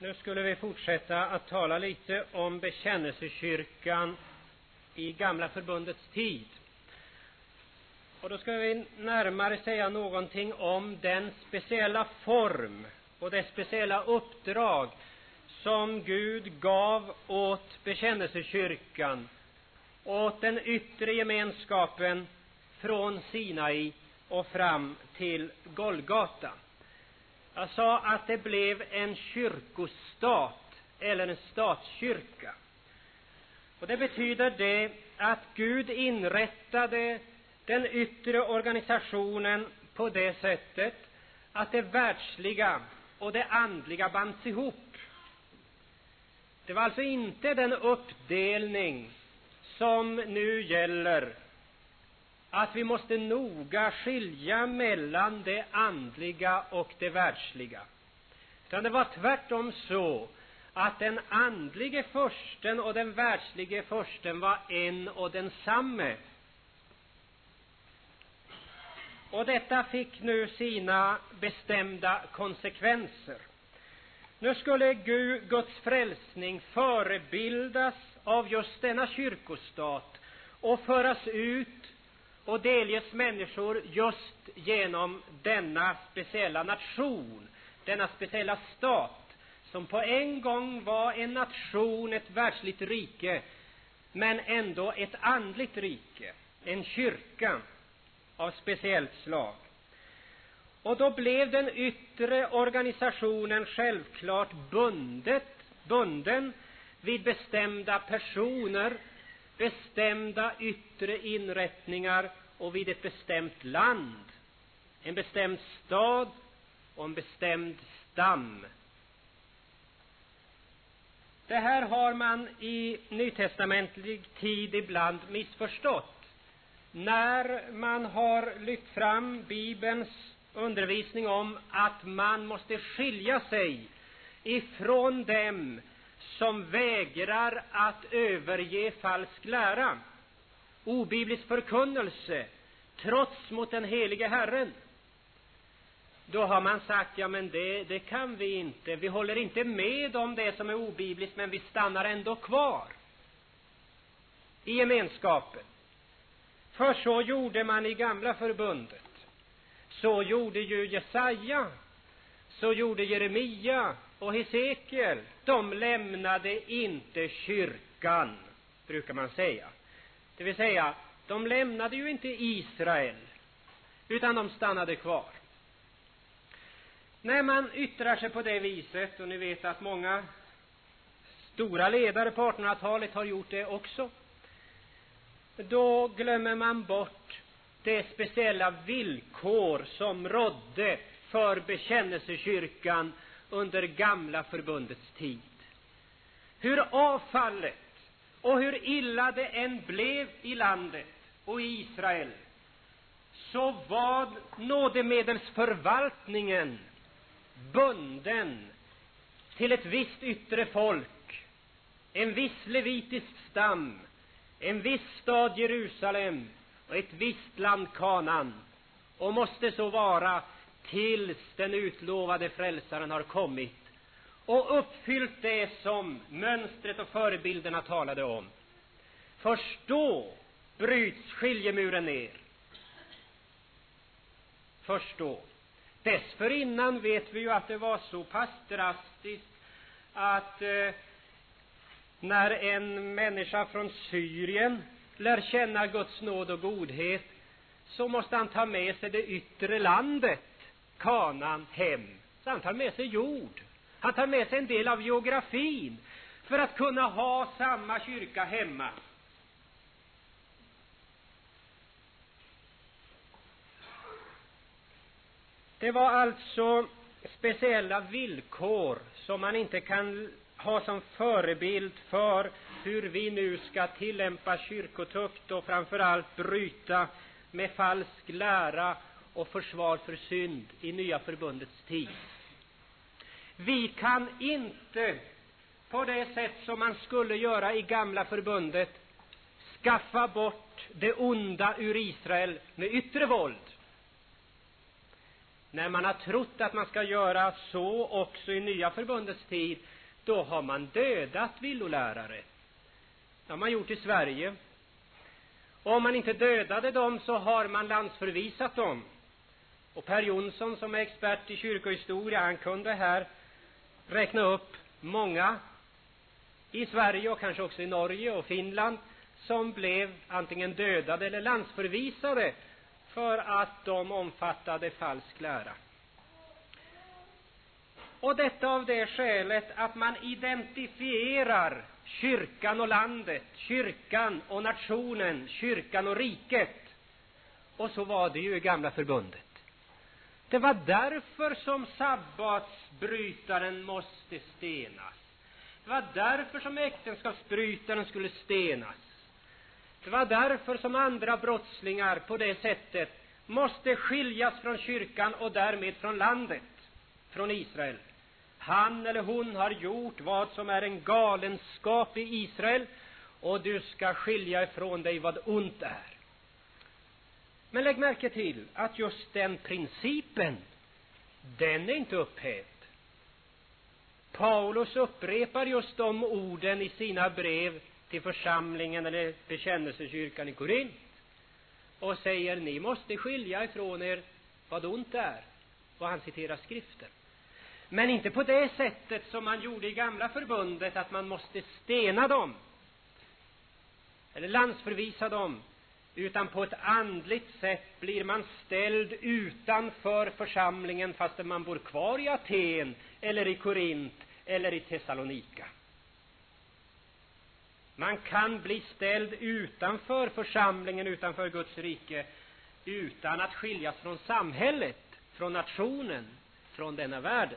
Nu skulle vi fortsätta att tala lite om bekännelsekyrkan i Gamla förbundets tid. Och då ska vi närmare säga någonting om den speciella form och det speciella uppdrag som Gud gav åt bekännelsekyrkan, åt den yttre gemenskapen från Sinai och fram till Golgata. Jag sa att det blev en kyrkostat eller en statskyrka. Och det betyder det att Gud inrättade den yttre organisationen på det sättet att det världsliga och det andliga bands ihop. Det var alltså inte den uppdelning som nu gäller, att vi måste noga skilja mellan det andliga och det världsliga. Utan det var tvärtom så att den andlige fursten och den världslige fursten var en och densamme. Och detta fick nu sina bestämda konsekvenser. Nu skulle Guds frälsning förebildas av just denna kyrkostat och föras ut och delges människor just genom denna speciella nation, denna speciella stat, som på en gång var en nation, ett världsligt rike, men ändå ett andligt rike, en kyrka av speciellt slag. Och då blev den yttre organisationen självklart bunden vid bestämda personer, bestämda yttre inrättningar och vid ett bestämt land, en bestämd stad och en bestämd stam. Det här har man i nytestamentlig tid ibland missförstått. När man har lyft fram Bibelns undervisning om att man måste skilja sig ifrån dem som vägrar att överge falsk lära, obiblisk förkunnelse, trots mot den helige Herren. Då har man sagt, ja men det kan vi inte. Vi håller inte med om det som är obibliskt, men vi stannar ändå kvar i gemenskapen. För så gjorde man i Gamla förbundet. Så gjorde ju Jesaja, så gjorde Jeremia och Hesekiel. De lämnade inte kyrkan, brukar man säga. Det vill säga, de lämnade ju inte Israel, utan de stannade kvar. När man yttrar sig på det viset, och ni vet att många stora ledare på 1800-talet har gjort det också, då glömmer man bort det speciella villkor som rådde för bekännelsekyrkan under Gamla förbundets tid. Hur avfallet och hur illa det än blev i landet och i Israel, så var nådemedelsförvaltningen bunden till ett visst yttre folk, en viss levitisk stam, en viss stad Jerusalem och ett visst land Kanaan, och måste så vara tills den utlovade frälsaren har kommit och uppfyllt det som mönstret och förebilderna talade om. Först då bryts skiljemuren ner. Först då. Dessförinnan vet vi ju att det var så pass drastiskt att när en människa från Syrien lär känna Guds nåd och godhet, så måste han ta med sig det yttre landet, Kanaan, hem. Så han tar med sig jord. Han tar med sig en del av geografin för att kunna ha samma kyrka hemma. Det var alltså speciella villkor som man inte kan ha som förebild för hur vi nu ska tillämpa kyrkotukt och framförallt bryta med falsk lära och försvar för synd i Nya förbundets tid. Vi kan inte på det sätt som man skulle göra i Gamla förbundet skaffa bort det onda ur Israel med yttre våld. när man har trott att man ska göra så också i nya förbundets tid, då har man dödat villolärare. Det har man gjort i Sverige. Och om man inte dödade dem så har man landsförvisat dem. Och Per Jonsson, som är expert i kyrkohistoria, han kunde här räkna upp många i Sverige och kanske också i Norge och Finland som blev antingen dödade eller landsförvisade för att de omfattade falsk lära. Och detta av det skälet att man identifierar kyrkan och landet, kyrkan och nationen, kyrkan och riket. Och så var det ju i gamla förbundet. Det var därför som sabbatsbrytaren måste stenas. Det var därför som äktenskapsbrytaren skulle stenas. Det var därför som andra brottslingar på det sättet måste skiljas från kyrkan och därmed från landet, från Israel. Han eller hon har gjort vad som är en galenskap i Israel, och du ska skilja ifrån dig vad ont är. Men lägg märke till att just den principen, den är inte upphävd. Paulus upprepar just de orden i sina brev till församlingen eller bekännelsekyrkan i Korint och säger: ni måste skilja ifrån er vad ont är. Och han citerar skriften. Men inte på det sättet som man gjorde i gamla förbundet, att man måste stena dem eller landsförvisa dem, utan på ett andligt sätt blir man ställd utanför församlingen fastän man bor kvar i Aten eller i Korint eller i Thessalonika. Man kan bli ställd utanför församlingen, utanför Guds rike, utan att skiljas från samhället, från nationen, från denna världen.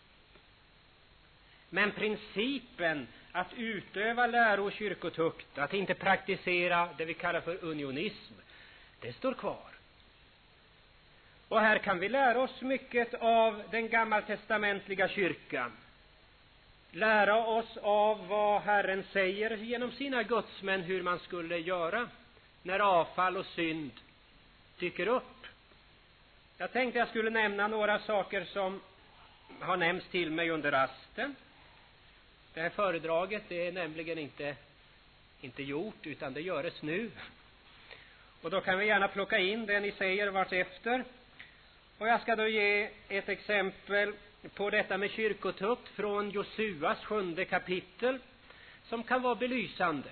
Men principen att utöva läro- och kyrkotukt, att inte praktisera det vi kallar för unionism, det står kvar. Och här kan vi lära oss mycket av den gammaltestamentliga kyrkan. Lära oss av vad Herren säger genom sina gudsmän hur man skulle göra när avfall och synd dyker upp. Jag tänkte jag skulle nämna några saker som har nämnts till mig under rasten. Det här föredraget, det är nämligen inte gjort, utan det görs nu. Och då kan vi gärna plocka in det ni säger vart efter. Och jag ska då ge ett exempel på detta med kyrkotukt från Josuas 7:e kapitel, som kan vara belysande.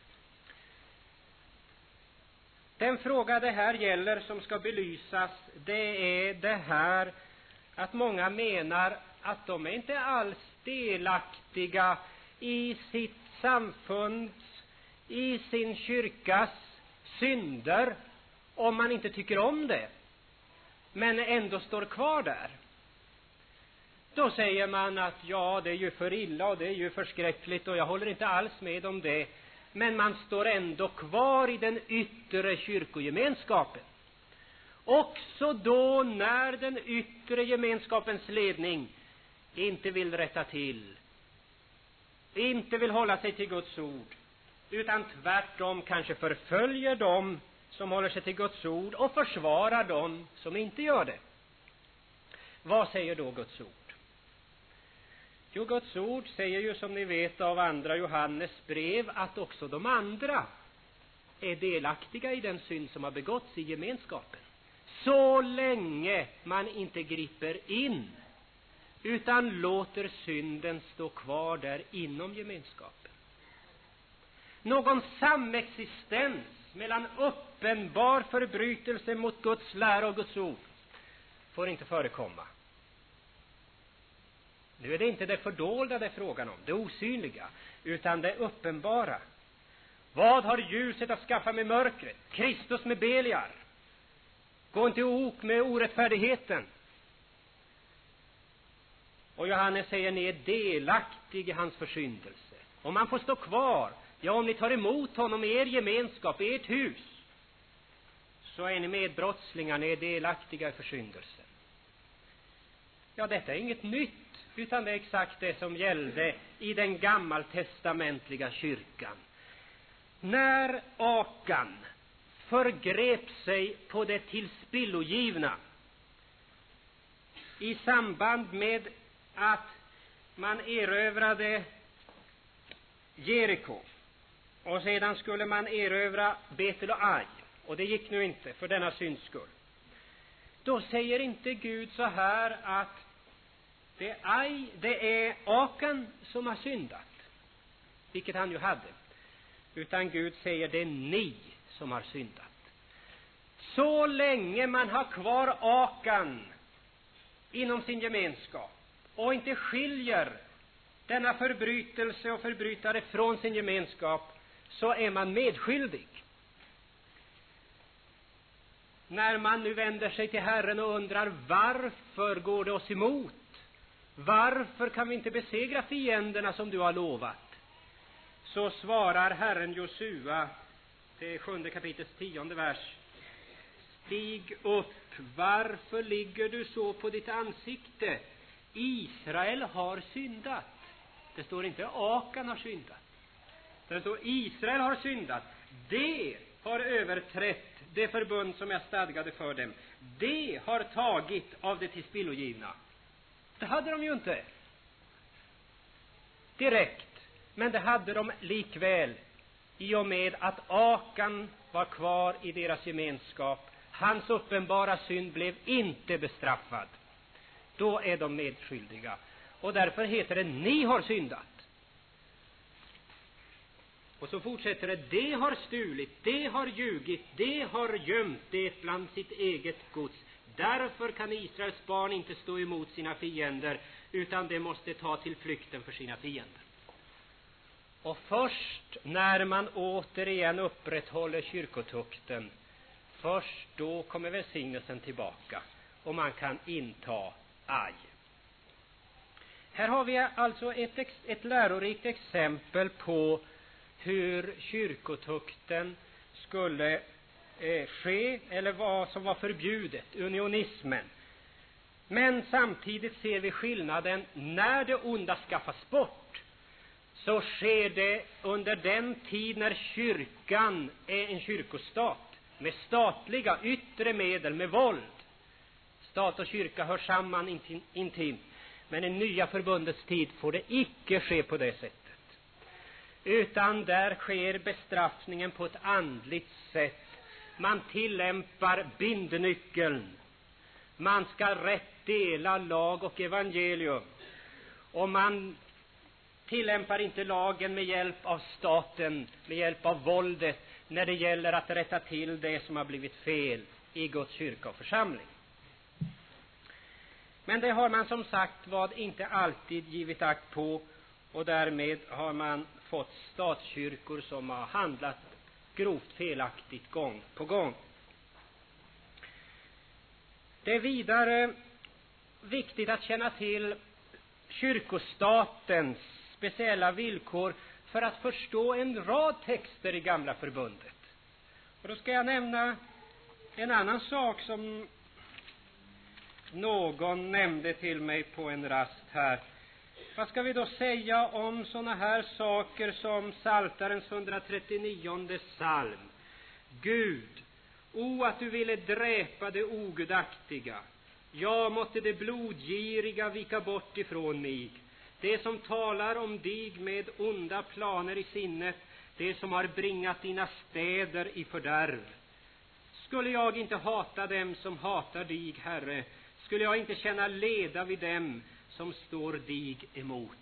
Den fråga det här gäller som ska belysas, det är det här att många menar att de är inte alls delaktiga i sitt samfunds, i sin kyrkas synder, om man inte tycker om det, men ändå står kvar där. Då säger man att ja, det är ju för illa och det är ju förskräckligt och jag håller inte alls med om det, men man står ändå kvar i den yttre kyrkogemenskapen. Också då när den yttre gemenskapens ledning inte vill rätta till, inte vill hålla sig till Guds ord, utan tvärtom kanske förföljer dem som håller sig till Guds ord och försvarar dem som inte gör det. Vad säger då Guds ord? Jo, Guds ord säger ju, som ni vet av andra Johannes brev, att också de andra är delaktiga i den synd som har begåtts i gemenskapen. Så länge man inte griper in, utan låter synden stå kvar där inom gemenskapen. Någon samexistens mellan uppenbar förbrytelse mot Guds lära och Guds ord får inte förekomma. Nu är det inte det fördolda det är frågan om, det osynliga, utan det uppenbara. Vad har ljuset att skaffa med mörkret? Kristus med Beliar. Gå inte ok med orättfärdigheten. Och Johannes säger, ni är delaktig i hans försyndelse. Om man får stå kvar, ja, om ni tar emot honom i er gemenskap, i ert hus, så är ni medbrottslingar, ni är delaktiga i försyndelsen. Ja, detta är inget nytt, utan det är exakt det som gällde i den gammaltestamentliga kyrkan. När Akan förgrep sig på det tillspillogivna, i samband med att man erövrade Jeriko. Och sedan skulle man erövra Betel och Ai. Och det gick nu inte för denna synds skull. Då säger inte Gud så här att det är Akan som har syndat, vilket han ju hade. Utan Gud säger det är ni som har syndat. Så länge man har kvar Akan inom sin gemenskap och inte skiljer denna förbrytelse och förbrytare från sin gemenskap, så är man medskyldig. När man nu vänder sig till Herren och undrar varför går det oss emot? Varför kan vi inte besegra fienderna som du har lovat? Så svarar Herren Josua, det 7 kapitlets 10:e vers. Stig upp, varför ligger du så på ditt ansikte? Israel har syndat. Det står inte Akan har syndat. Det står Israel har syndat. Det har överträtt det förbund som jag stadgade för dem. Det har tagit av det tillspillogivna. Det hade de ju inte direkt, men det hade de likväl i och med att Akan var kvar i deras gemenskap. Hans uppenbara synd blev inte bestraffad. Då är de medskyldiga. Och därför heter det ni har syndat. Och så fortsätter det, det har stulit, det har ljugit, det har gömt det bland sitt eget gods. Därför kan Israels barn inte stå emot sina fiender, utan de måste ta till flykten för sina fiender. Och först när man återigen upprätthåller kyrkotukten, först då kommer välsignelsen tillbaka och man kan inta Ai. Här har vi alltså ett lärorikt exempel på hur kyrkotukten skulle ske, eller vad som var förbjudet, unionismen. Men samtidigt ser vi skillnaden. När det onda skaffas bort, så sker det under den tid när kyrkan är en kyrkostat med statliga yttre medel, med våld. Stat och kyrka hör samman intimt. Men i nya förbundets tid får det icke ske på det sättet. Utan där sker bestraffningen på ett andligt sätt. Man tillämpar bindnyckeln. Man ska rätt dela lag och evangelium. Och man tillämpar inte lagen med hjälp av staten, med hjälp av våldet, när det gäller att rätta till det som har blivit fel i Guds kyrka och församling. Men det har man som sagt vad inte alltid givit akt på, och därmed har man fått statskyrkor som har handlat grovt felaktigt gång på gång. Det är vidare viktigt att känna till kyrkostatens speciella villkor för att förstå en rad texter i Gamla förbundet. Och då ska jag nämna en annan sak som någon nämnde till mig på en rast här. Vad ska vi då säga om såna här saker som Psaltarens 139:e psalm? Gud, att du ville dräpa det ogudaktiga. Ja, måtte det blodgiriga vika bort ifrån mig. Det som talar om dig med onda planer i sinnet, det som har bringat dina städer i fördärv. Skulle jag inte hata dem som hatar dig, Herre? Skulle jag inte känna leda vid dem som står dig emot?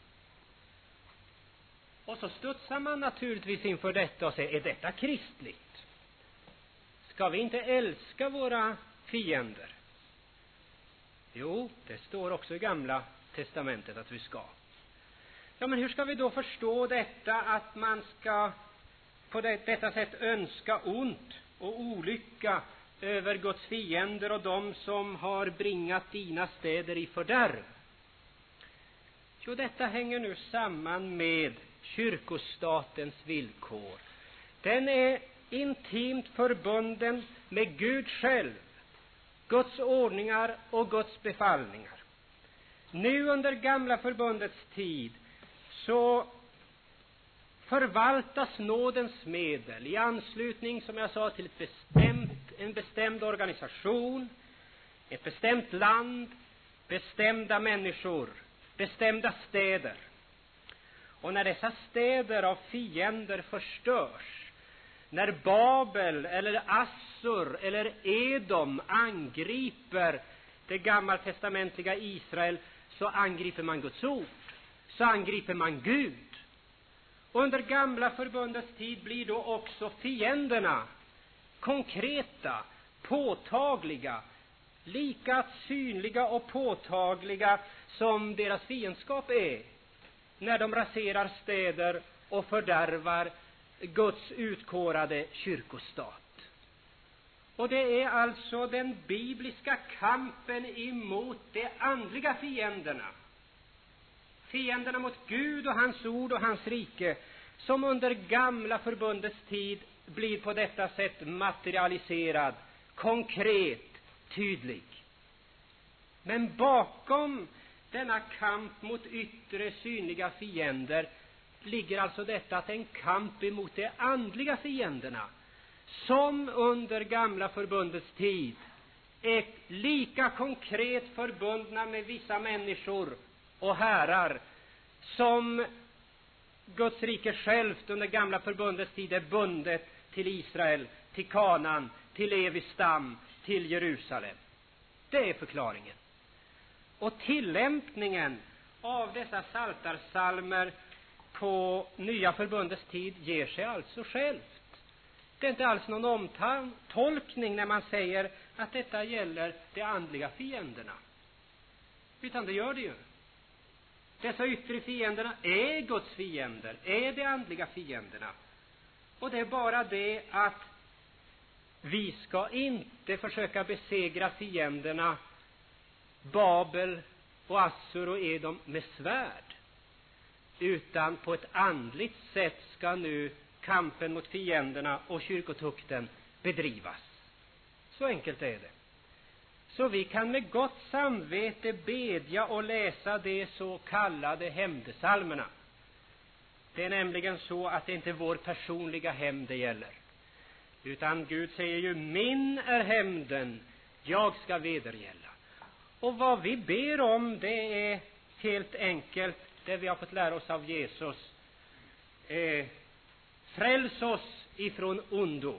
Och så studsar man naturligtvis inför detta och säger, är detta kristligt? Ska vi inte älska våra fiender? Jo, det står också i Gamla testamentet att vi ska. Ja, men hur ska vi då förstå detta att man ska på detta sätt önska ont och olycka över Guds fiender och de som har bringat dina städer i fördärv? Jo, detta hänger nu samman med kyrkostatens villkor. Den är intimt förbunden med Gud själv, Guds ordningar och Guds befallningar. Nu under Gamla förbundets tid så förvaltas nådens medel i anslutning, som jag sa, till en bestämd organisation, ett bestämt land, bestämda människor, bestämda städer. Och när dessa städer av fiender förstörs, när Babel eller Assur eller Edom angriper det gammaltestamentliga Israel, så angriper man Guds ord, så angriper man Gud. Och under gamla förbundets tid blir då också fienderna konkreta, påtagliga, lika synliga och påtagliga som deras fiendskap är, när de raserar städer och fördärvar Guds utkårade kyrkostat. Och det är alltså den bibliska kampen emot de andliga fienderna, fienderna mot Gud och hans ord och hans rike, som under gamla förbundets tid blir på detta sätt materialiserad, konkret, tydlig. Men bakom denna kamp mot yttre synliga fiender ligger alltså detta, att en kamp emot de andliga fienderna, som under gamla förbundets tid är lika konkret förbundna med vissa människor och herrar som Guds rike självt under gamla förbundets tid är bundet till Israel, till Kanaan, till Levi stam, till Jerusalem. Det är förklaringen. Och tillämpningen av dessa psaltarpsalmer på nya förbundets tid ger sig alltså självt. Det är inte alls någon omtolkning när man säger att detta gäller de andliga fienderna, utan det gör det ju. Dessa yttre fienderna är Guds fiender, är de andliga fienderna. Och det är bara det att vi ska inte försöka besegra fienderna Babel och Assur och Edom med svärd, utan på ett andligt sätt ska nu kampen mot fienderna och kyrkotukten bedrivas. Så enkelt är det. Så vi kan med gott samvete bedja och läsa de så kallade hämndpsalmerna. Det är nämligen så att det inte är vår personliga hämnd det gäller, utan Gud säger ju: min är hämnden, jag ska vedergälla. Och vad vi ber om, det är helt enkelt det vi har fått lära oss av Jesus: fräls oss ifrån ondo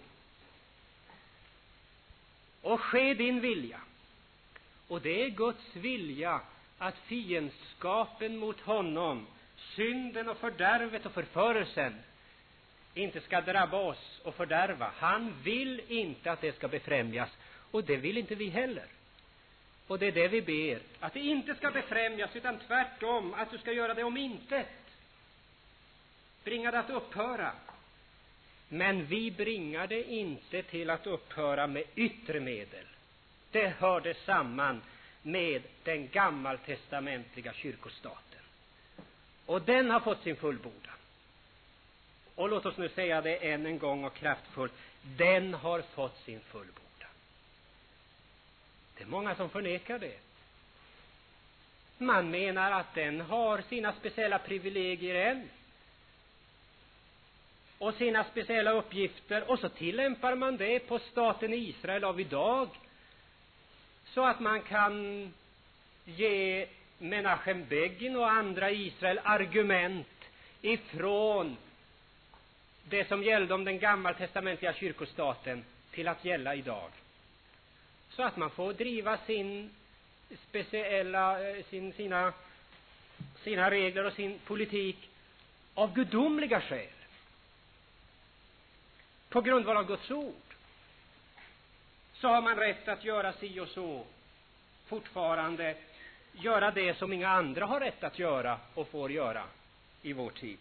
och ske din vilja. Och det är Guds vilja att fiendskapen mot honom, synden och fördärvet och förförelsen, inte ska drabba oss och fördärva. Han vill inte att det ska befrämjas, och det vill inte vi heller. Och det är det vi ber, att det inte ska befrämjas, utan tvärtom att du ska göra det om intet, bringa det att upphöra. Men vi bringar det inte till att upphöra med yttre medel. Det hörde samman med den gammaltestamentliga kyrkostaten, och den har fått sin fullbordan. Och låt oss nu säga det än en gång och kraftfullt: den har fått sin fullbordan. Det är många som förnekar det. Man menar att den har sina speciella privilegier än, och sina speciella uppgifter, och så tillämpar man det på staten Israel av idag, så att man kan ge Menachem Begin och andra i Israel argument ifrån det som gällde om den gammaltestamentliga kyrkostaten till att gälla idag, så att man får driva sina regler och sin politik av gudomliga skäl, på grundval av Guds ord. Så har man rätt att göra si och så, fortfarande göra det som inga andra har rätt att göra och får göra i vår tid.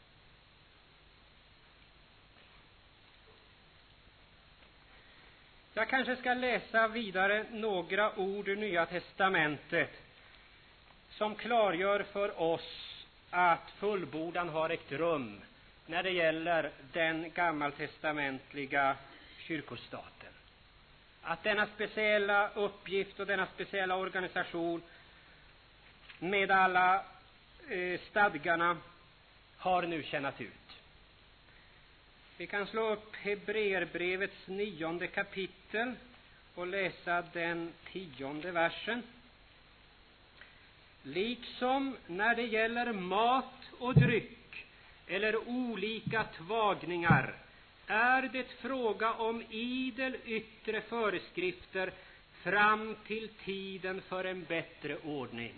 Jag kanske ska läsa vidare några ord ur Nya testamentet som klargör för oss att fullbordan har ägt rum när det gäller den gammaltestamentliga kyrkostaten. Att denna speciella uppgift och denna speciella organisation med alla stadgarna har nu tjänat ut. Vi kan slå upp Hebreerbrevets 9:e kapitel och läsa den 10:e versen. liksom när det gäller mat och dryck eller olika tvagningar, är det fråga om idel yttre föreskrifter fram till tiden för en bättre ordning.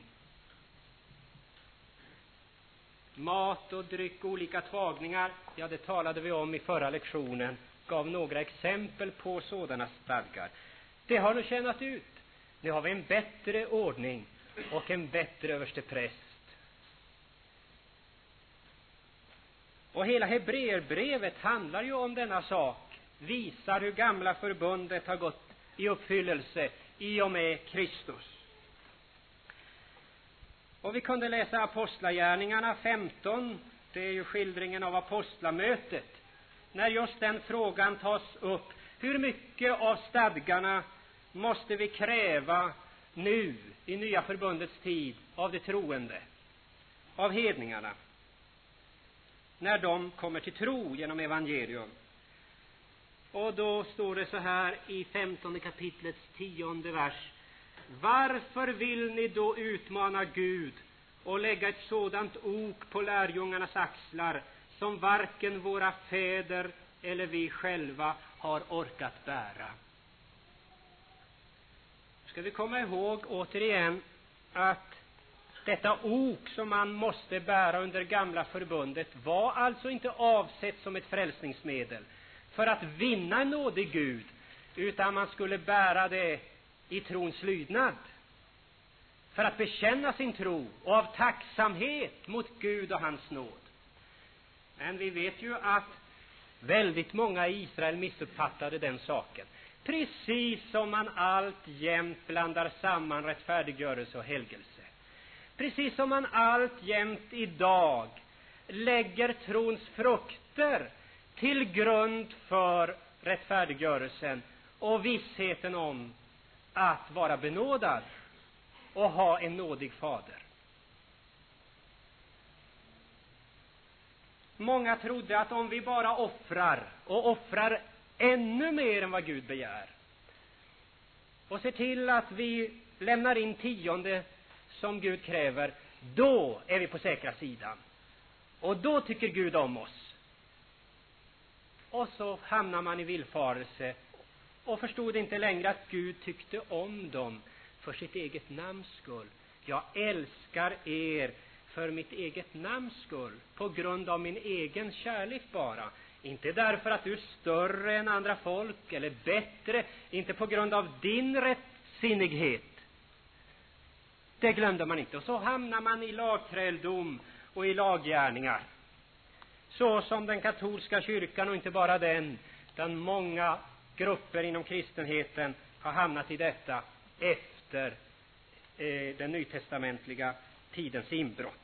Mat och dryck, olika tvagningar, ja, det talade vi om i förra lektionen, gav några exempel på sådana stadgar. Det har nu tjänat ut. Nu har vi en bättre ordning och en bättre överstepräst. Och hela Hebreerbrevet handlar ju om denna sak, visar hur gamla förbundet har gått i uppfyllelse i och med Kristus. Och vi kunde läsa Apostlagärningarna 15, det är ju skildringen av apostlamötet, när just den frågan tas upp. Hur mycket av stadgarna måste vi kräva nu i nya förbundets tid av de troende, av hedningarna, när de kommer till tro genom evangelium? Och då står det så här i 15 kapitlets 10:e vers: varför vill ni då utmana Gud och lägga ett sådant ok på lärjungarnas axlar som varken våra fäder eller vi själva har orkat bära? Ska vi komma ihåg återigen att detta ok som man måste bära under gamla förbundet var alltså inte avsett som ett frälsningsmedel för att vinna en nådig Gud, utan man skulle bära det i trons lydnad, för att bekänna sin tro och av tacksamhet mot Gud och hans nåd. Men vi vet ju att väldigt många i Israel missuppfattade den saken. Precis som man alltjämt blandar samman rättfärdiggörelse och helgelse. Precis som man alltjämt idag lägger trons frukter till grund för rättfärdiggörelsen och vissheten om att vara benådad och ha en nådig fader. Många trodde att om vi bara offrar och offrar ännu mer än vad Gud begär och ser till att vi lämnar in 10:e som Gud kräver, då är vi på säkra sidan och då tycker Gud om oss. Och så hamnar man i villfarelse och förstod inte längre att Gud tyckte om dem för sitt eget namns skull. Jag älskar er för mitt eget namns skull, på grund av min egen kärlek bara. Inte därför att du är större än andra folk eller bättre, inte på grund av din rättsinnighet. Det glömde man inte. Och så hamnar man i lagträldom och i laggärningar. Så som den katolska kyrkan, och inte bara den, utan många grupper inom kristenheten har hamnat i detta efter den nytestamentliga tidens inbrott.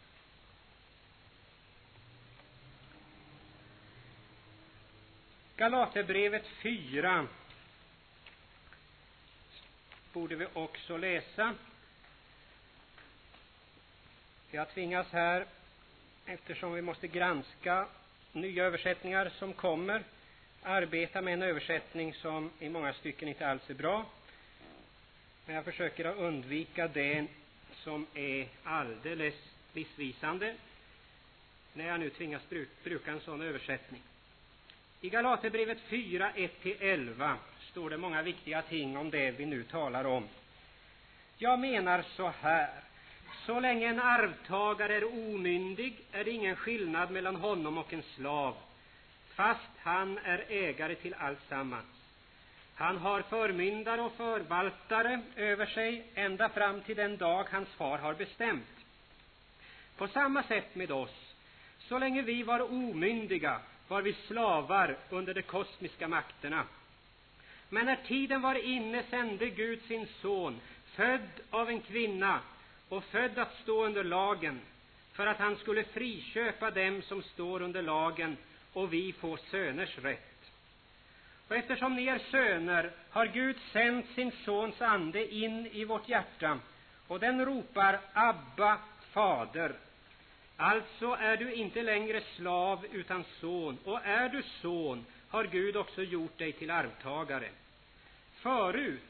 Galaterbrevet 4 borde vi också läsa. Jag tvingas här, eftersom vi måste granska nya översättningar som kommer, arbeta med en översättning som i många stycken inte alls är bra. Men jag försöker att undvika det som är alldeles missvisande när jag nu tvingas bruka en sån översättning. I Galaterbrevet 4, 1-11 står det många viktiga ting om det vi nu talar om. Jag menar så här: så länge en arvtagare är omyndig är det ingen skillnad mellan honom och en slav, fast han är ägare till alltsammans. Han har förmyndare och förvaltare över sig ända fram till den dag hans far har bestämt. På samma sätt med oss. Så länge vi var omyndiga var vi slavar under de kosmiska makterna. Men när tiden var inne sände Gud sin son, född av en kvinna och född att stå under lagen, för att han skulle friköpa dem som står under lagen och vi få söners rätt. Och eftersom ni är söner har Gud sänt sin sons ande in i vårt hjärta, och den ropar: Abba, fader. Alltså är du inte längre slav utan son, och är du son har Gud också gjort dig till arvtagare. Förut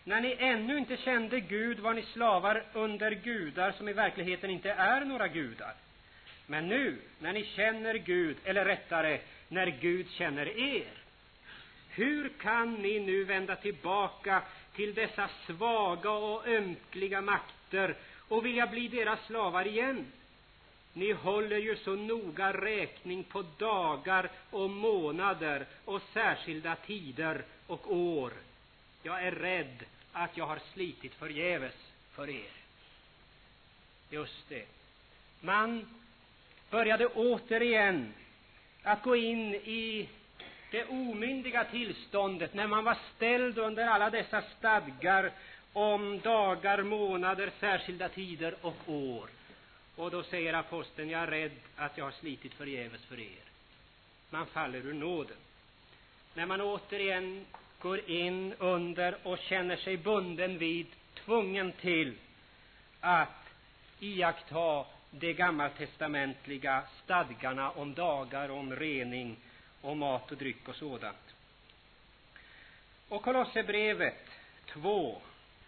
När ni ännu inte kände Gud var ni slavar under gudar som i verkligheten inte är några gudar. Men nu, när ni känner Gud, eller rättare, när Gud känner er, hur kan ni nu vända tillbaka till dessa svaga och ömkliga makter och vilja bli deras slavar igen? Ni håller ju så noga räkning på dagar och månader och särskilda tider och år. Jag är rädd att jag har slitit förgäves för er. Just det. Man började återigen att gå in i det omyndiga tillståndet när man var ställd under alla dessa stadgar om dagar, månader, särskilda tider och år. Och då säger aposteln, jag är rädd att jag har slitit förgäves för er. Man faller ur nåden. När man återigen går in under och känner sig bunden vid, tvungen till att iaktta de gammaltestamentliga stadgarna om dagar, om rening, om mat och dryck och sådant. Och Kolosserbrevet 2,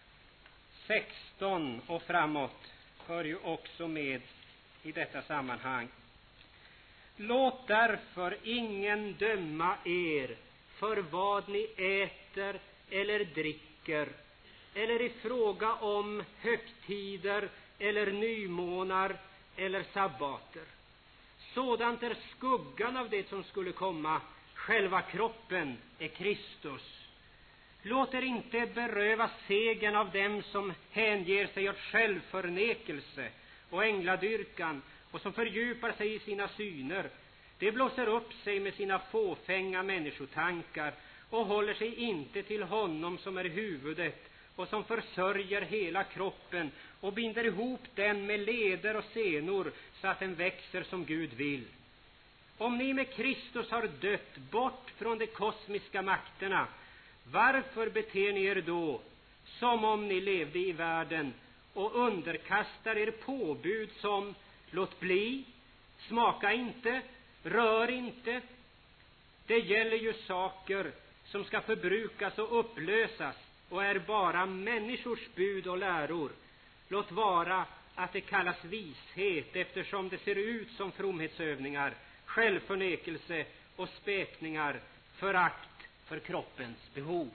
16 och framåt hör ju också med i detta sammanhang. Låt därför ingen döma er för vad ni äter eller dricker, eller i fråga om högtider eller nymånar eller sabbater. Sådant är skuggan av det som skulle komma. Själva kroppen är Kristus. Låt er inte beröva segern av dem som hänger sig åt självförnekelse och ängladyrkan och som fördjupar sig i sina syner. De blåser upp sig med sina fåfänga människotankar och håller sig inte till honom som är huvudet och som försörjer hela kroppen och binder ihop den med leder och senor så att den växer som Gud vill. Om ni med Kristus har dött bort från de kosmiska makterna, varför beter ni er då som om ni levde i världen och underkastar er påbud som låt bli, smaka inte, rör inte? Det gäller ju saker som ska förbrukas och upplösas och är bara människors bud och läror. Låt vara att det kallas vishet eftersom det ser ut som fromhetsövningar, självförnekelse och späkningar, förakt för kroppens behov.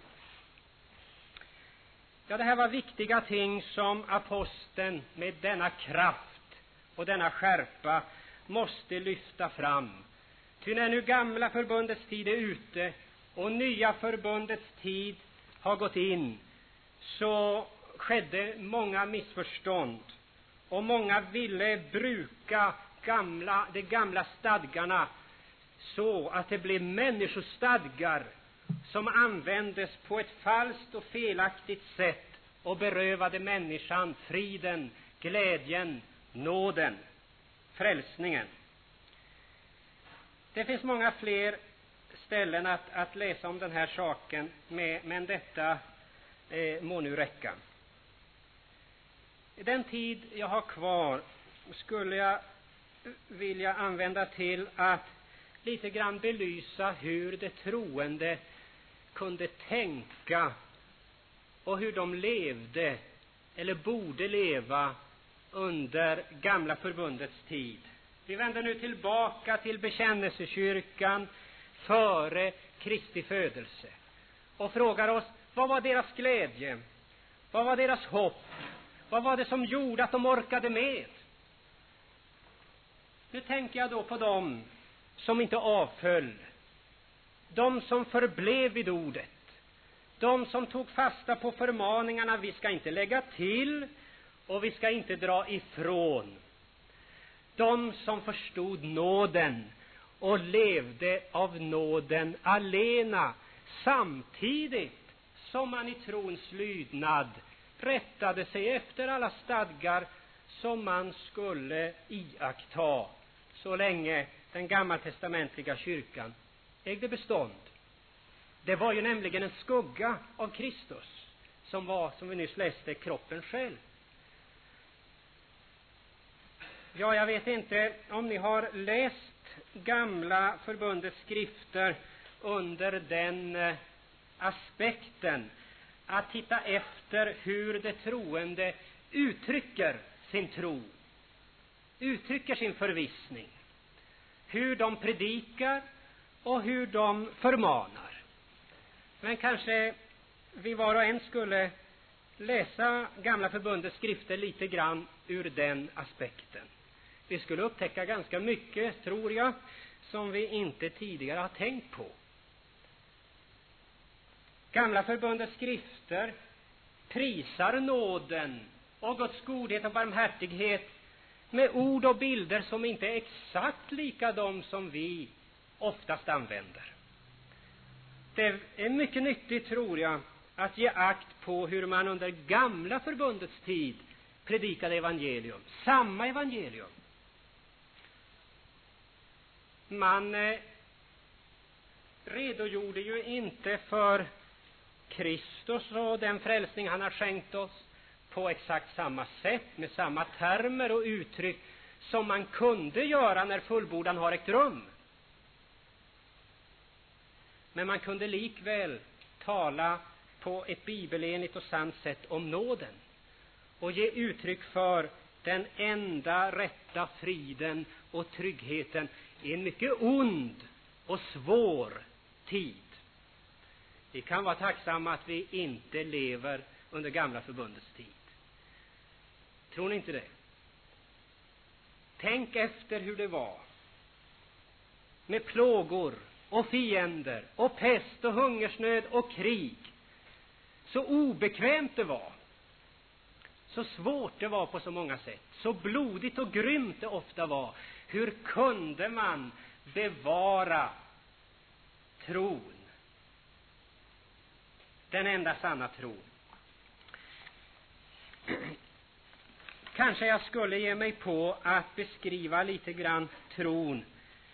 Ja, det här var viktiga ting som aposteln med denna kraft och denna skärpa måste lyfta fram. Ty när nu gamla förbundets tid är ute och nya förbundets tid har gått in, så skedde många missförstånd och många ville bruka de gamla stadgarna så att det blev människostadgar som användes på ett falskt och felaktigt sätt och berövade människan friden, glädjen, nåden, frälsningen. Det finns många fler ställen att läsa om den här saken med, men detta må nu räcka. Den tid jag har kvar skulle jag vilja använda till att lite grann belysa hur de troende kunde tänka och hur de levde eller borde leva under gamla förbundets tid. Vi vänder nu tillbaka till bekännelsekyrkan före Kristi födelse och frågar oss, vad var deras glädje? Vad var deras hopp? Vad var det som gjorde att de orkade med? Nu tänker jag då på dem som inte avföll, de som förblev vid ordet, de som tog fasta på förmaningarna, vi ska inte lägga till och vi ska inte dra ifrån. De som förstod nåden och levde av nåden alena, samtidigt som man i trons lydnad rättade sig efter alla stadgar som man skulle iaktta så länge den gammaltestamentliga kyrkan ägde bestånd. Det var ju nämligen en skugga av Kristus som var, som vi nyss läste, kroppen själv. Ja, jag vet inte om ni har läst gamla förbundets skrifter under den aspekten. att titta efter hur det troende uttrycker sin tro, uttrycker sin förvissning, hur de predikar och hur de förmanar. Men kanske vi var och en skulle läsa Gamla förbundets skrifter lite grann ur den aspekten. Vi skulle upptäcka ganska mycket, tror jag, som vi inte tidigare har tänkt på. Gamla förbundets skrifter prisar nåden och Guds godhet och barmhärtighet med ord och bilder som inte är exakt lika de som vi oftast använder. Det är mycket nyttigt, tror jag, att ge akt på hur man under Gamla förbundets tid predikade evangelium, samma evangelium. Man redogjorde ju inte för Kristus och den frälsning han har skänkt oss på exakt samma sätt, med samma termer och uttryck som man kunde göra när fullbordan har ägt rum. Men man kunde likväl tala på ett bibelenligt och sant sätt om nåden och ge uttryck för den enda rätta friden och tryggheten i en mycket ond och svår tid. Vi kan vara tacksamma att vi inte lever under Gamla förbundets tid. Tror ni inte det? Tänk efter hur det var med plågor och fiender och pest och hungersnöd och krig. Så obekvämt det var. Så svårt det var på så många sätt. Så blodigt och grymt det ofta var. Hur kunde man bevara tron? Den enda sanna tron. Kanske jag skulle ge mig på att beskriva lite grann tron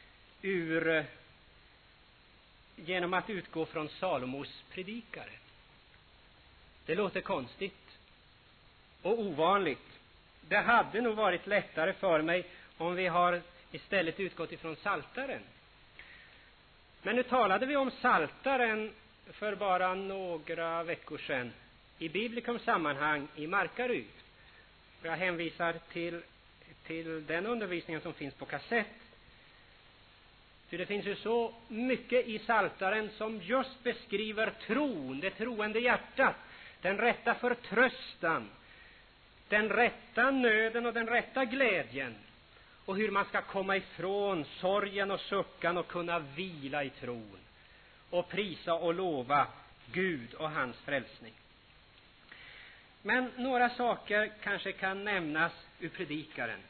genom att utgå från Salomos predikare. Det låter konstigt och ovanligt. Det hade nog varit lättare för mig om vi har istället utgått ifrån Psaltaren. Men nu talade vi om Psaltaren för bara några veckor sedan i Biblicums sammanhang i Markaryd. Jag hänvisar till den undervisningen som finns på kassett. För det finns ju så mycket i Psaltaren som just beskriver tron, det troende hjärtat, den rätta förtröstan, den rätta nöden och den rätta glädjen, och hur man ska komma ifrån sorgen och suckan och kunna vila i tron och prisa och lova Gud och hans frälsning. Men några saker kanske kan nämnas ur predikaren.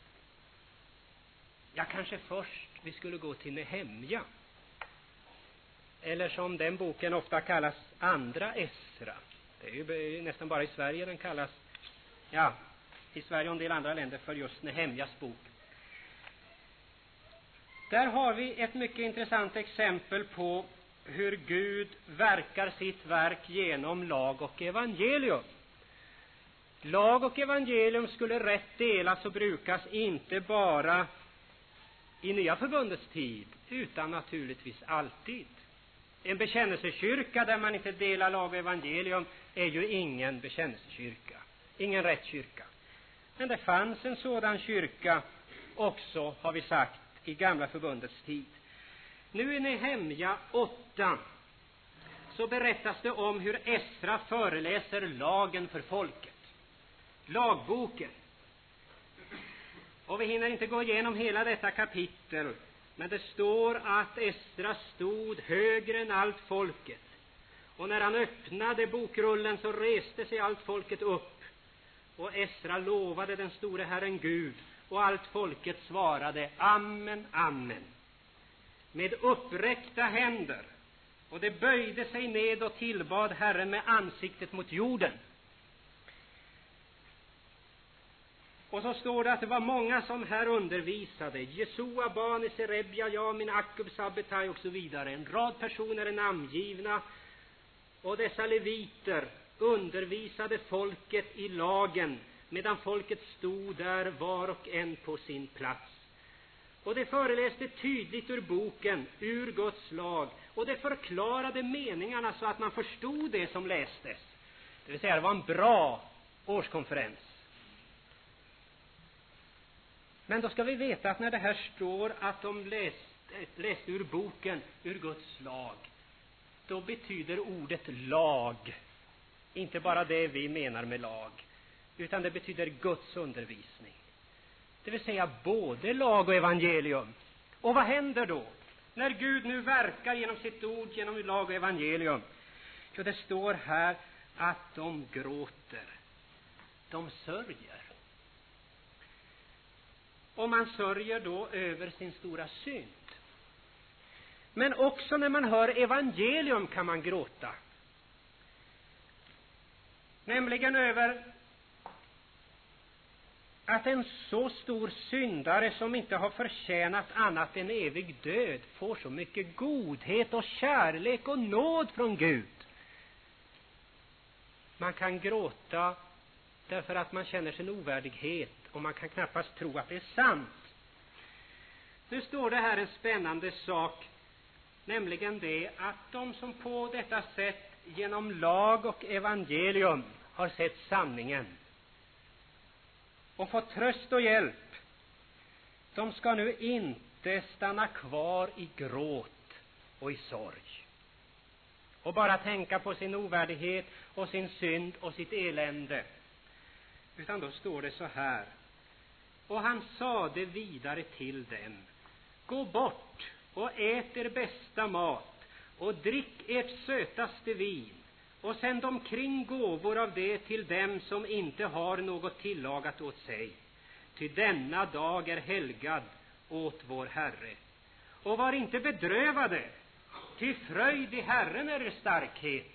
Ja, kanske först vi skulle gå till Nehemja. Eller som den boken ofta kallas, Andra Esra. Det är ju nästan bara i Sverige den kallas, ja, i Sverige och en del andra länder, för just Nehemjas bok. Där har vi ett mycket intressant exempel på hur Gud verkar sitt verk genom lag och evangelium. Lag och evangelium skulle rätt delas och brukas inte bara i Nya förbundets tid, utan naturligtvis alltid. En bekännelsekyrka där man inte delar lag och evangelium är ju ingen bekännelsekyrka, ingen rätt kyrka. Men det fanns en sådan kyrka också, har vi sagt, i Gamla förbundets tid. Nu i Nehemja 8 så berättas det om hur Esra föreläser lagen för folket. Lagboken. Och vi hinner inte gå igenom hela detta kapitel, men det står att Esra stod högre än allt folket. Och när han öppnade bokrullen så reste sig allt folket upp. Och Esra lovade den store Herren Gud, och allt folket svarade amen, amen, med uppräckta händer. Och det böjde sig ned och tillbad Herren med ansiktet mot jorden. Och så står det att det var många som här undervisade. Jesua, Bani, Serebja, Jamin, Akkub, Sabbetai och så vidare. En rad personer är namngivna. Och dessa leviter undervisade folket i lagen, medan folket stod där var och en på sin plats. Och det föreläste tydligt ur boken, ur Guds lag. Och det förklarade meningarna så att man förstod det som lästes. Det vill säga, det var en bra årskonferens. Men då ska vi veta att när det här står att de läste ur boken, ur Guds lag, då betyder ordet lag inte bara det vi menar med lag, utan det betyder Guds undervisning. Det vill säga både lag och evangelium. Och vad händer då när Gud nu verkar genom sitt ord, genom lag och evangelium? Jo, det står här att de gråter, de sörjer. Och man sörjer då över sin stora synd. Men också när man hör evangelium kan man gråta. Nämligen över att en så stor syndare som inte har förtjänat annat än evig död får så mycket godhet och kärlek och nåd från Gud. Man kan gråta därför att man känner sin ovärdighet och man kan knappast tro att det är sant. Nu står det här en spännande sak, nämligen det att de som på detta sätt genom lag och evangelium har sett sanningen och fått tröst och hjälp, de ska nu inte stanna kvar i gråt och i sorg och bara tänka på sin ovärdighet och sin synd och sitt elände. Utan då står det så här: och han sade vidare till dem: gå bort och ät er bästa mat och drick ert sötaste vin och sänd omkring gåvor av det till dem som inte har något tillagat åt sig. Ty denna dag är helgad åt vår Herre. Och var inte bedrövade, ty fröjd i Herren är er starkhet.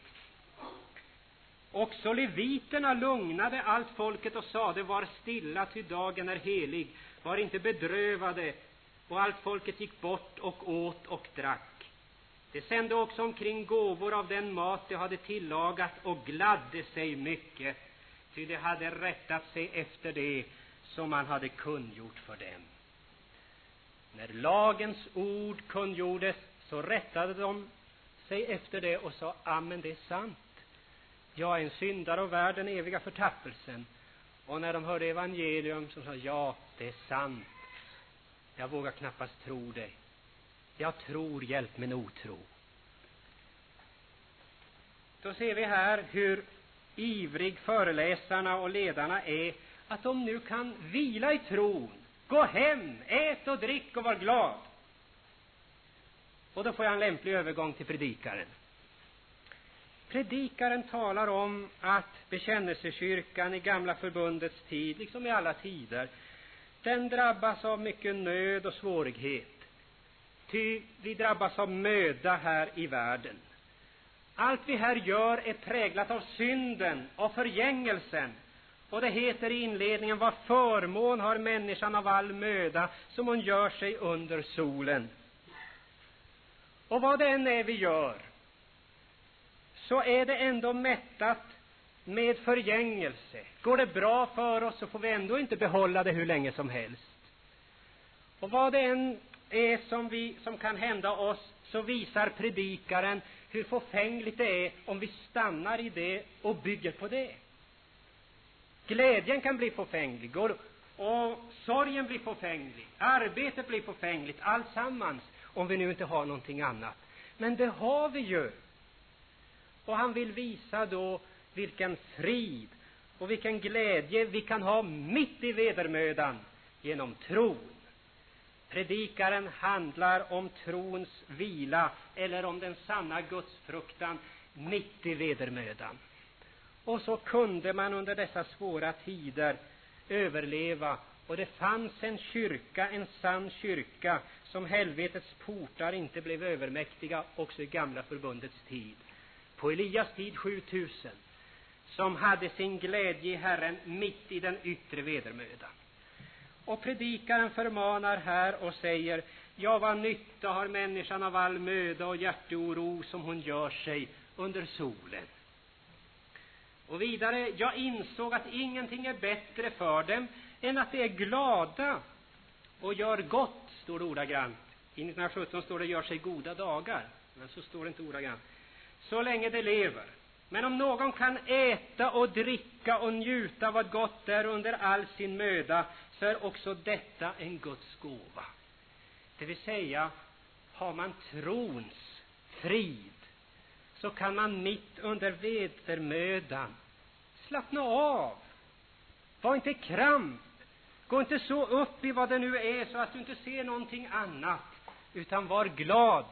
Också leviterna lugnade allt folket och sade: var stilla, ty dagen är helig. Var inte bedrövade. Och allt folket gick bort och åt och drack. De sände också omkring gåvor av den mat de hade tillagat och gladde sig mycket, ty de hade rättat sig efter det som man hade kungjort för dem. När lagens ord kungjordes så rättade de sig efter det och sa: amen, det är sant. Jag är en syndare och värd den eviga förtappelsen. Och när de hörde evangelium så sa: ja, det är sant. Jag vågar knappast tro det. Jag tror, hjälp min otro. Då ser vi här hur ivrig föreläsarna och ledarna är, att de nu kan vila i tron. Gå hem, ät och drick och var glad. Och då får jag en lämplig övergång till predikaren. Predikaren talar om att bekännelsekyrkan i gamla förbundets tid, liksom i alla tider, den drabbas av mycket nöd och svårighet. Ty vi drabbas av möda här i världen. Allt vi här gör är präglat av synden och förgängelsen. Och det heter i inledningen: vad förmån har människan av all möda som hon gör sig under solen. Och vad det än är vi gör, så är det ändå mättat med förgängelse. Går det bra för oss så får vi ändå inte behålla det hur länge som helst. Och vad det än är som kan hända oss, så visar predikaren hur förfängligt det är om vi stannar i det och bygger på det. Glädjen kan bli förfänglig och sorgen blir förfänglig. Arbetet blir förfängligt, allsammans, om vi nu inte har någonting annat. Men det har vi ju. Och han vill visa då vilken frid och vilken glädje vi kan ha mitt i vedermödan genom tron. Predikaren handlar om trons vila, eller om den sanna gudsfruktan mitt i vedermödan. Och så kunde man under dessa svåra tider överleva. Och det fanns en kyrka, en sann kyrka, som helvetets portar inte blev övermäktiga också i gamla förbundets tid. På Elias tid 7000, som hade sin glädje i Herren mitt i den yttre vedermödan. Och predikaren förmanar här och säger: ja, vad nytta har människan av all möda och hjärteoro som hon gör sig under solen. Och vidare: jag insåg att ingenting är bättre för dem än att de är glada och gör gott, står det ordagrant. I 1917 står det gör sig goda dagar, men så står det inte ordagrant. Så länge de lever. Men om någon kan äta och dricka och njuta vad gott är under all sin möda, så är också detta en Guds gåva. Det vill säga, har man trons frid, så kan man mitt under vedermödan slappna av. Var inte kramp. Gå inte så upp i vad det nu är så att du inte ser någonting annat, utan var glad.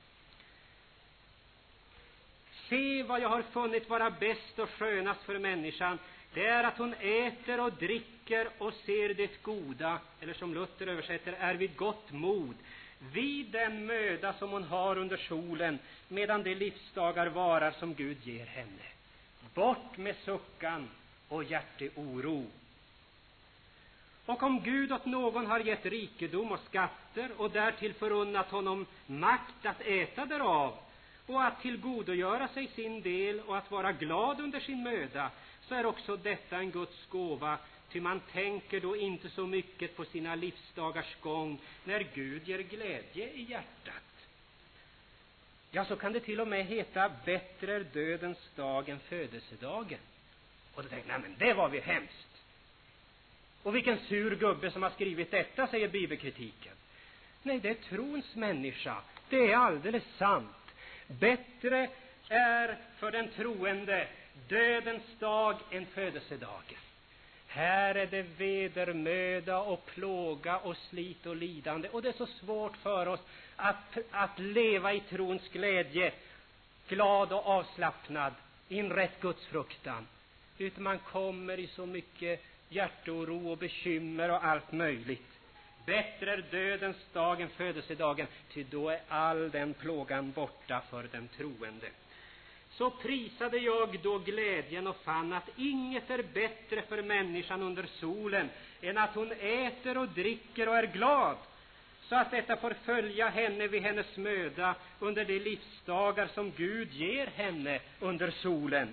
Se vad jag har funnit vara bäst och skönast för människan. Det är att hon äter och dricker och ser det goda, eller som Luther översätter, är vid gott mod, vid den möda som hon har under solen, medan de livsdagar varar som Gud ger henne. Bort med suckan och hjärteoro. Och om Gud åt någon har gett rikedom och skatter och därtill förunnat honom makt att äta därav och att tillgodogöra sig sin del och att vara glad under sin möda, så är också detta en Guds gåva, ty man tänker då inte så mycket på sina livsdagars gång när Gud ger glädje i hjärtat. Ja, så kan det till och med heta: bättre är dödens dag än födelsedagen. Och då tänker jag, men det var vi hemskt. Och vilken sur gubbe som har skrivit detta, säger bibelkritiken. Nej, det är trons människa. Det är alldeles sant. Bättre är för den troende dödens dag än födelsedagen. Här är det vedermöda och plåga och slit och lidande. Och det är så svårt för oss att leva i trons glädje, glad och avslappnad, i en rätt gudsfruktan. Utan man kommer i så mycket hjärteoro och bekymmer och allt möjligt. Bättre är dödens dag än födelsedagen, ty då är all den plågan borta för den troende. Så prisade jag då glädjen och fann att inget är bättre för människan under solen än att hon äter och dricker och är glad, så att detta får följa henne vid hennes möda under de livsdagar som Gud ger henne under solen.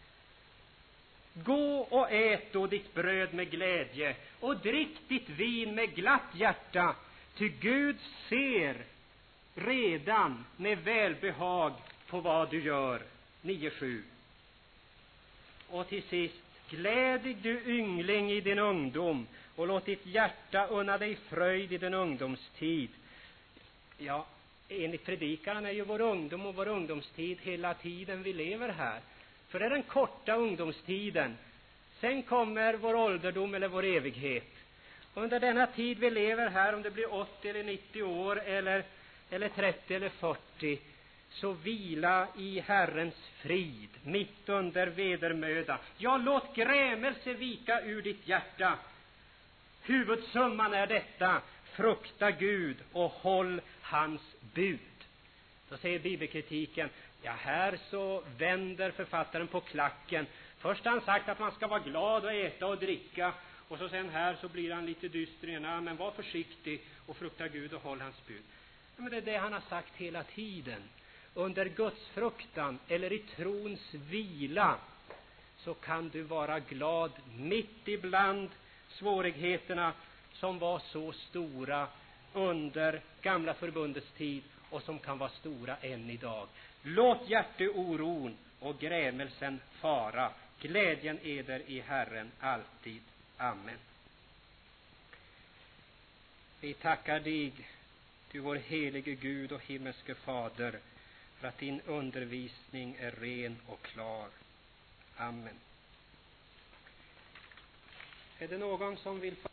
Gå och ät då ditt bröd med glädje och drick ditt vin med glatt hjärta, ty Gud ser redan med välbehag på vad du gör. 9:7. Och till sist: glädig du yngling i din ungdom, och låt ditt hjärta unna dig fröjd i din ungdomstid. Ja, enligt predikaren är ju vår ungdom och vår ungdomstid hela tiden vi lever här. För det är den korta ungdomstiden. Sen kommer vår ålderdom eller vår evighet. Och under denna tid vi lever här, om det blir 80 eller 90 år eller 30 eller 40, så vila i Herrens frid mitt under vedermöda. Ja, låt grämelse vika ur ditt hjärta. Huvudsumman är detta: frukta Gud och håll hans bud. Då säger bibelkritiken, ja, här så vänder författaren på klacken. Först har han sagt att man ska vara glad och äta och dricka, och så sen här så blir han lite dyster igen. Ja, men var försiktig och frukta Gud och håll hans bud. Ja, men det är det han har sagt hela tiden. Under Guds fruktan eller i trons vila så kan du vara glad mitt ibland svårigheterna som var så stora under gamla förbundets tid och som kan vara stora än idag. Låt hjärteoron och grämelsen fara. Glädjen eder i Herren alltid. Amen. Vi tackar dig, du vår helige Gud och himmelske Fader, för att din undervisning är ren och klar. Amen. Är det någon som vill